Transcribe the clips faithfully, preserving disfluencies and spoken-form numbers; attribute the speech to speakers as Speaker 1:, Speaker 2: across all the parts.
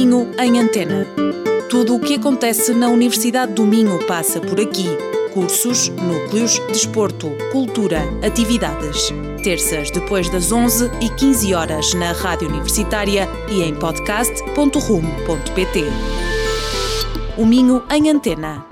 Speaker 1: O Minho em Antena. Tudo o que acontece na Universidade do Minho passa por aqui. Cursos, núcleos, desporto, cultura, atividades. Terças depois das onze e quinze horas na Rádio Universitária e em podcast ponto rumo ponto pt. O Minho em Antena.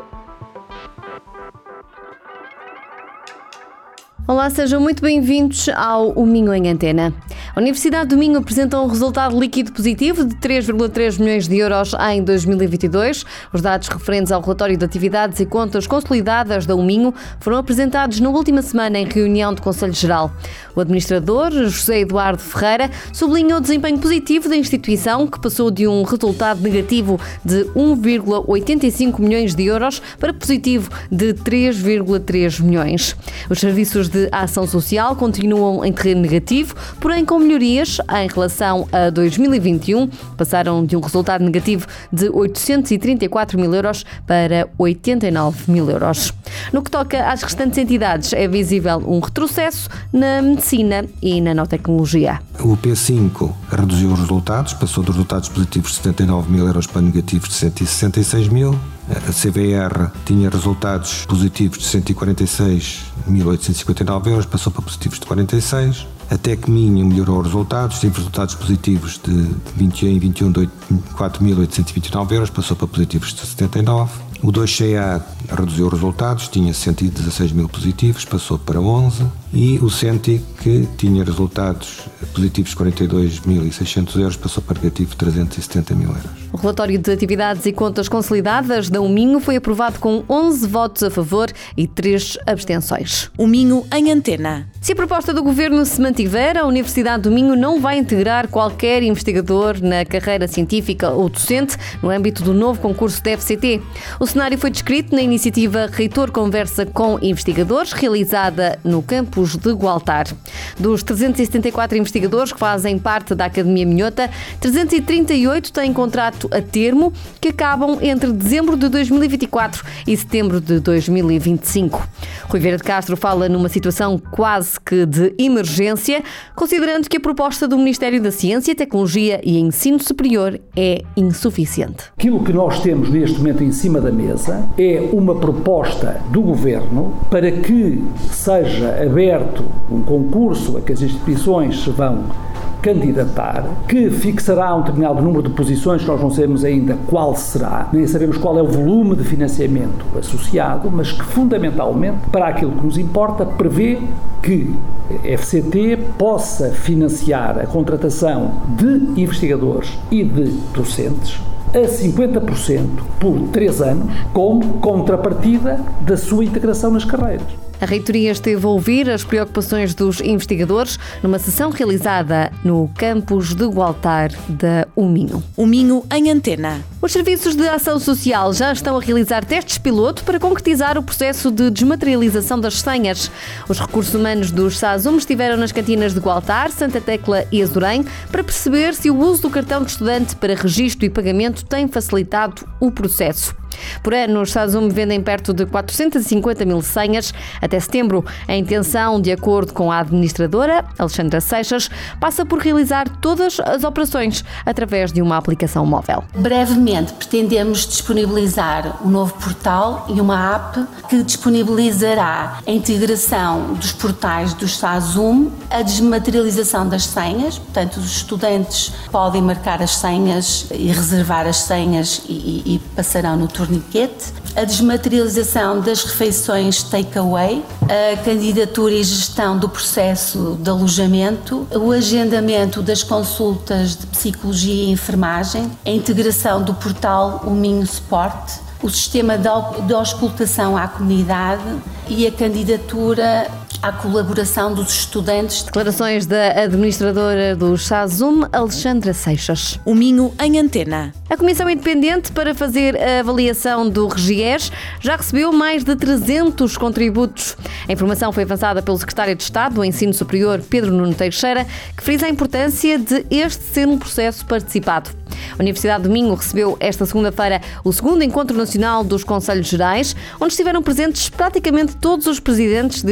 Speaker 2: Olá, sejam muito bem-vindos ao O Minho em Antena. A Universidade do Minho apresenta um resultado líquido positivo de três vírgula três milhões de euros em dois mil e vinte e dois. Os dados referentes ao relatório de atividades e contas consolidadas da U Minho foram apresentados na última semana em reunião de Conselho Geral. O administrador, José Eduardo Ferreira, sublinhou o desempenho positivo da instituição, que passou de um resultado negativo de um vírgula oitenta e cinco milhões de euros para positivo de três vírgula três milhões. Os serviços de ação social continuam em terreno negativo, porém com melhorias em relação a dois mil e vinte e um, passaram de um resultado negativo de oitocentos e trinta e quatro mil euros para oitenta e nove mil euros. No que toca às restantes entidades, é visível um retrocesso na medicina e na nanotecnologia.
Speaker 3: O P cinco reduziu os resultados, passou dos resultados positivos de setenta e nove mil euros para negativos de cento e sessenta e seis mil. A C V R tinha resultados positivos de cento e quarenta e seis mil oitocentos e cinquenta e nove euros, passou para positivos de quarenta e seis. A Tecminho melhorou os resultados, teve resultados positivos de vinte e um e vinte e um de quatro mil oitocentos e vinte e nove euros, passou para positivos de setenta e nove. O dois C A reduziu os resultados, tinha cento e dezasseis mil positivos, passou para onze. E o Centi, que tinha resultados positivos de quarenta e dois mil e seiscentos euros, passou para negativo de trezentos e setenta mil euros.
Speaker 2: O relatório de atividades e contas consolidadas da U Minho foi aprovado com onze votos a favor e três abstenções.
Speaker 1: O Minho em Antena.
Speaker 2: Se a proposta do Governo se mantiver, a Universidade do Minho não vai integrar qualquer investigador na carreira científica ou docente no âmbito do novo concurso da F C T. O cenário foi descrito na iniciativa Reitor Conversa com Investigadores, realizada no campus de Gualtar. Dos trezentos e setenta e quatro investigadores que fazem parte da Academia Minhota, trezentos e trinta e oito têm contrato a termo que acabam entre dezembro de dois mil e vinte e quatro e setembro de dois mil e vinte e cinco. Rui Vieira de Castro fala numa situação quase que de emergência, considerando que a proposta do Ministério da Ciência, Tecnologia e Ensino Superior é insuficiente.
Speaker 4: Aquilo que nós temos neste momento em cima da mesa é uma proposta do Governo para que seja aberto um concurso a que as instituições se vão candidatar, que fixará um determinado número de posições, que nós não sabemos ainda qual será, nem sabemos qual é o volume de financiamento associado, mas que fundamentalmente, para aquilo que nos importa, prevê que a F C T possa financiar a contratação de investigadores e de docentes a cinquenta por cento por três anos, como contrapartida da sua integração nas carreiras.
Speaker 2: A reitoria esteve a ouvir as preocupações dos investigadores numa sessão realizada no campus de Gualtar da U Minho.
Speaker 1: O Minho em Antena.
Speaker 2: Os serviços de ação social já estão a realizar testes piloto para concretizar o processo de desmaterialização das senhas. Os recursos humanos dos SASUM estiveram nas cantinas de Gualtar, Santa Tecla e Azurém para perceber se o uso do cartão de estudante para registro e pagamento tem facilitado o processo. Por ano, os SASUM vendem perto de quatrocentos e cinquenta mil senhas. Até setembro, a intenção, de acordo com a administradora, Alexandra Seixas, passa por realizar todas as operações através de uma aplicação móvel.
Speaker 5: Brevemente, pretendemos disponibilizar um novo portal e uma app que disponibilizará a integração dos portais dos SASUM, a desmaterialização das senhas, portanto, os estudantes podem marcar as senhas e reservar as senhas e, e, e passarão no torniquete, a desmaterialização das refeições takeaway, a candidatura e gestão do processo de alojamento, o agendamento das consultas de psicologia e enfermagem, a integração do portal O Minho Sport, o sistema de auscultação à comunidade e a candidatura à colaboração dos estudantes.
Speaker 2: Declarações da administradora do SASUM, Alexandra Seixas.
Speaker 1: O Minho em Antena.
Speaker 2: A Comissão Independente para fazer a avaliação do REGIES já recebeu mais de trezentos contributos. A informação foi avançada pelo Secretário de Estado do Ensino Superior, Pedro Nuno Teixeira, que frisa a importância de este ser um processo participado. A Universidade do Minho recebeu esta segunda-feira o segundo Encontro Nacional dos Conselhos Gerais, onde estiveram presentes praticamente todos os presidentes deste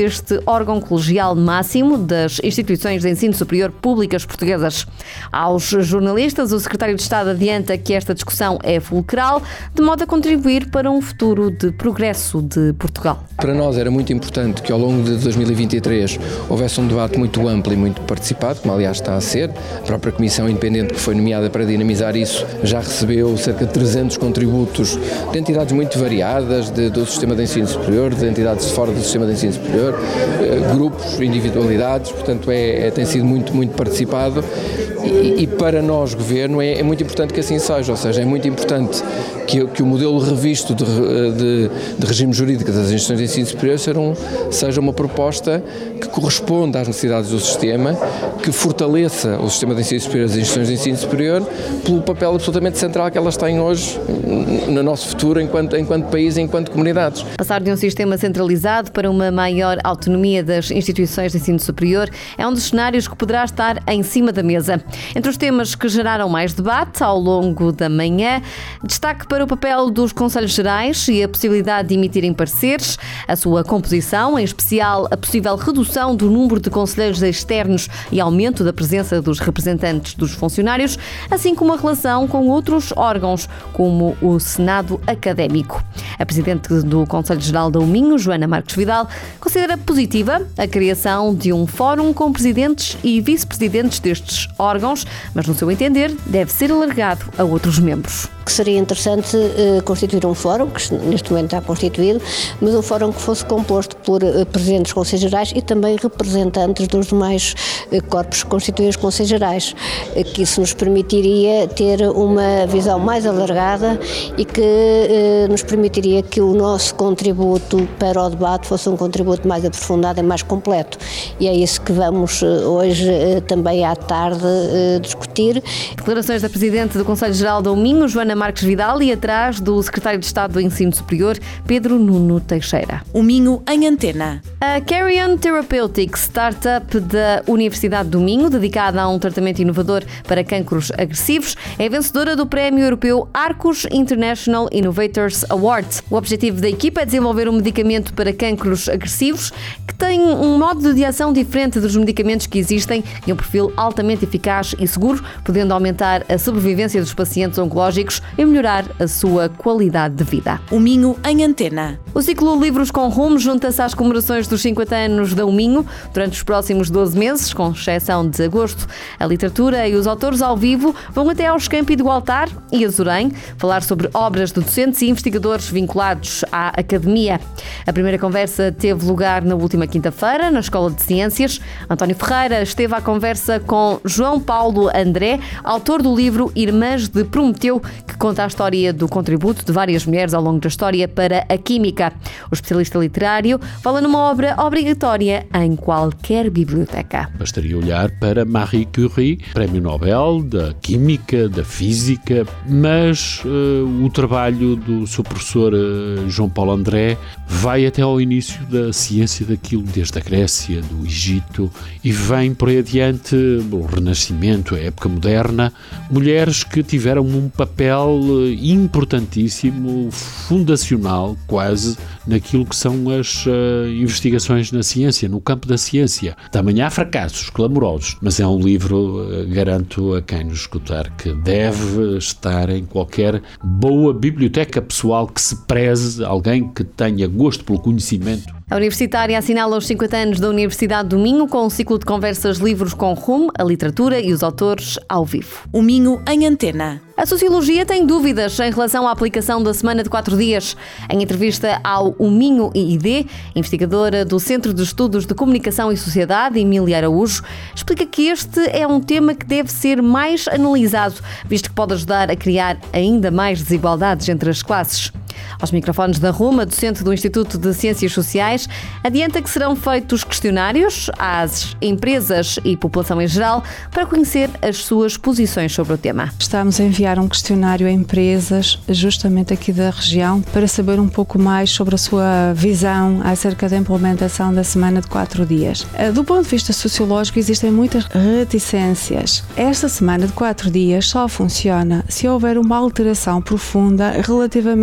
Speaker 2: órgão colegial máximo das instituições de ensino superior públicas portuguesas. Aos jornalistas, o secretário de Estado adianta que esta discussão é fulcral, de modo a contribuir para um futuro de progresso de Portugal.
Speaker 6: Para nós era muito importante que ao longo de dois mil e vinte e três houvesse um debate muito amplo e muito participado, como aliás está a ser. A própria Comissão Independente que foi nomeada para dinamizar isso já recebeu cerca de trezentos contributos de entidades muito variadas, de, do sistema de ensino superior, de entidades fora do sistema de ensino superior, eh, grupos, individualidades, portanto é, é, tem sido muito, muito participado e, e para nós, Governo, é, é muito importante que assim seja, ou seja, é muito importante que, que o modelo revisto de, de, de regime jurídico das instituições de ensino superior seja, um, seja uma proposta que corresponda às necessidades do sistema, que fortaleça o sistema de ensino superior e as instituições de ensino superior pelo papel absolutamente central que elas têm hoje no nosso futuro enquanto, enquanto país e enquanto comunidades.
Speaker 2: Passar de um sistema centralizado para uma maior autonomia das instituições de ensino superior é um dos cenários que poderá estar em cima da mesa. Entre os temas que geraram mais debate ao longo da manhã, destaque para o papel dos Conselhos Gerais e a possibilidade de emitirem pareceres, a sua composição, em especial a possível redução do número de conselheiros externos e aumento da presença dos representantes dos funcionários, assim como a relação com outros órgãos, como o Senado Académico. A Presidente do Conselho Geral da UMinho, Joana Marques Vidal, considera positiva a criação de um fórum com presidentes e vice-presidentes destes órgãos, mas, no seu entender, deve ser alargado a outros membros.
Speaker 7: Que seria interessante uh, constituir um fórum, que neste momento está constituído, mas um fórum que fosse composto por uh, presidentes dos Conselhos Gerais e também representantes dos demais uh, corpos que constituem os Conselhos Gerais, uh, que isso nos permitiria ter uma visão mais alargada e que uh, nos permitiria que o nosso contributo para o debate fosse um contributo mais aprofundado e mais completo. E é isso que vamos uh, hoje uh, também à tarde uh, discutir.
Speaker 2: Declarações da Presidente do Conselho Geral da UMinho, Joana Marques Vidal, e atrás do Secretário de Estado do Ensino Superior, Pedro Nuno Teixeira.
Speaker 1: O Minho em Antena.
Speaker 2: A Carrion Therapeutics, startup da Universidade do Minho, dedicada a um tratamento inovador para cancros agressivos, é vencedora do Prémio Europeu Arcus International Innovators Award. O objetivo da equipa é desenvolver um medicamento para cancros agressivos que tem um modo de ação diferente dos medicamentos que existem e um perfil altamente eficaz e seguro, podendo aumentar a sobrevivência dos pacientes oncológicos e melhorar a sua qualidade de vida.
Speaker 1: O Minho em Antena.
Speaker 2: O ciclo Livros com Rumo junta-se às comemorações dos cinquenta anos da UMinho durante os próximos doze meses, com exceção de agosto. A literatura e os autores ao vivo vão até aos campi do Altar e Azurém falar sobre obras de docentes e investigadores vinculados à academia. A primeira conversa teve lugar na última quinta-feira, na Escola de Ciências. António Ferreira esteve à conversa com João Paulo André, autor do livro Irmãs de Prometeu, que conta a história do contributo de várias mulheres ao longo da história para a química. O especialista literário fala numa obra obrigatória em qualquer biblioteca.
Speaker 8: Bastaria olhar para Marie Curie, Prémio Nobel da Química, da Física, mas uh, o trabalho do seu professor uh, João Paulo André vai até ao início da ciência daquilo, desde a Grécia, do Egito, e vem por aí adiante o Renascimento, a época moderna, mulheres que tiveram um papel importantíssimo, fundacional quase, naquilo que são as uh, investigações na ciência, no campo da ciência. Também há fracassos clamorosos, mas é um livro, uh, garanto a quem nos escutar, que deve estar em qualquer boa biblioteca pessoal que se preze, alguém que tenha gosto pelo conhecimento.
Speaker 2: A universitária assinala os cinquenta anos da Universidade do Minho com um ciclo de conversas livros com rumo, a literatura e os autores ao vivo.
Speaker 1: O Minho em Antena.
Speaker 2: A Sociologia tem dúvidas em relação à aplicação da semana de quatro dias. Em entrevista ao O Minho I D, investigadora do Centro de Estudos de Comunicação e Sociedade, Emília Araújo, explica que este é um tema que deve ser mais analisado, visto que pode ajudar a criar ainda mais desigualdades entre as classes. Aos microfones da Roma, docente do Instituto de Ciências Sociais, adianta que serão feitos questionários às empresas e população em geral para conhecer as suas posições sobre o tema.
Speaker 9: Estamos a enviar um questionário a empresas, justamente aqui da região, para saber um pouco mais sobre a sua visão acerca da implementação da semana de quatro dias. Do ponto de vista sociológico, existem muitas reticências. Esta semana de quatro dias só funciona se houver uma alteração profunda relativamente a todo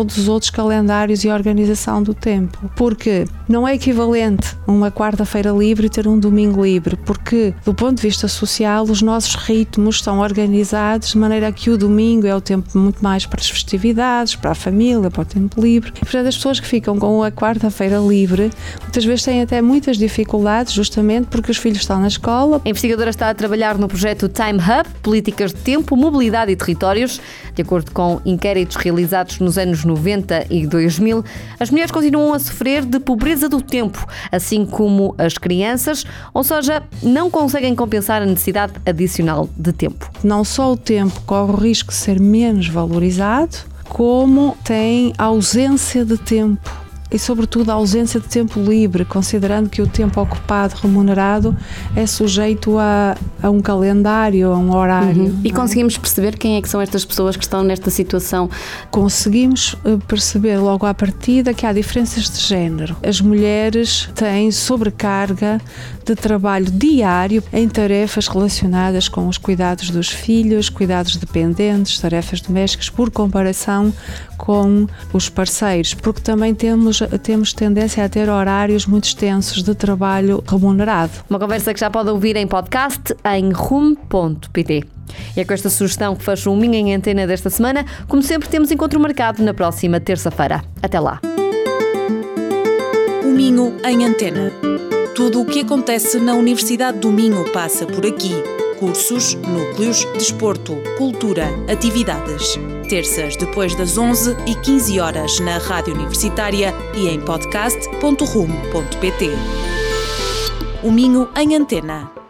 Speaker 9: todos os outros calendários e organização do tempo. Porque não é equivalente uma quarta-feira livre e ter um domingo livre, porque do ponto de vista social os nossos ritmos estão organizados de maneira que o domingo é o tempo muito mais para as festividades, para a família, para o tempo livre. E, portanto, as pessoas que ficam com a quarta-feira livre muitas vezes têm até muitas dificuldades, justamente porque os filhos estão na escola.
Speaker 2: A investigadora está a trabalhar no projeto Time Hub, Políticas de Tempo, Mobilidade e Territórios. De acordo com inquéritos realizados nos anos noventa e dois mil, as mulheres continuam a sofrer de pobreza do tempo, assim como as crianças, ou seja, não conseguem compensar a necessidade adicional de tempo.
Speaker 9: Não só o tempo corre o risco de ser menos valorizado, como tem ausência de tempo. E, sobretudo, a ausência de tempo livre, considerando que o tempo ocupado remunerado é sujeito a, a um calendário, a um horário.
Speaker 2: Uhum. E conseguimos perceber quem é que são estas pessoas que estão nesta situação?
Speaker 9: Conseguimos perceber logo à partida que há diferenças de género. As mulheres têm sobrecarga de trabalho diário em tarefas relacionadas com os cuidados dos filhos, cuidados dependentes, tarefas domésticas, por comparação com os parceiros, porque também temos, temos tendência a ter horários muito extensos de trabalho remunerado.
Speaker 2: Uma conversa que já pode ouvir em podcast em rumo ponto pt. E é com esta sugestão que fecho o Minho em Antena desta semana. Como sempre, temos encontro marcado na próxima terça-feira. Até lá.
Speaker 1: O Minho em Antena. Tudo o que acontece na Universidade do Minho passa por aqui. Cursos, núcleos, desporto, cultura, atividades. Terças depois das onze e quinze horas na Rádio Universitária e em podcast ponto rumo ponto pt. O Minho em Antena.